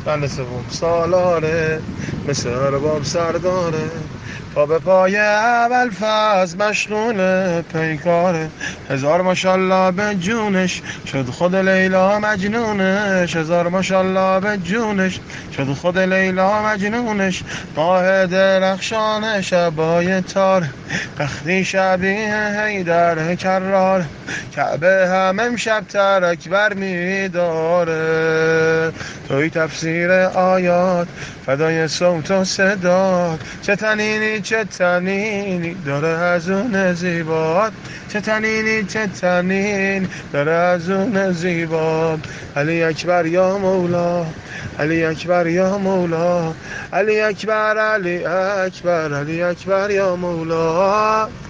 بند سوم سالاره، مثل باب سرداره، پا به پای اول فاز مشغول پیکاره. هزار ماشالله به جونش، شد خود لیلا مجنونش. هزار ماشالله به جونش، شد خود لیلا مجنونش. ماه درخشان شبای تار، وقتی شبیه حیدر کرار. کعبه هم امشب ترک بر میداره. توی تفسیر آیات، فدای صوت و صدات. چه تنینی چه تنینی داره از اون زیبات. چه تنینی چه تنین داره از اون زیبات. علی اکبر یا مولا، علی اکبر یا مولا، علی اکبر علی اکبر علی اکبر یا مولا.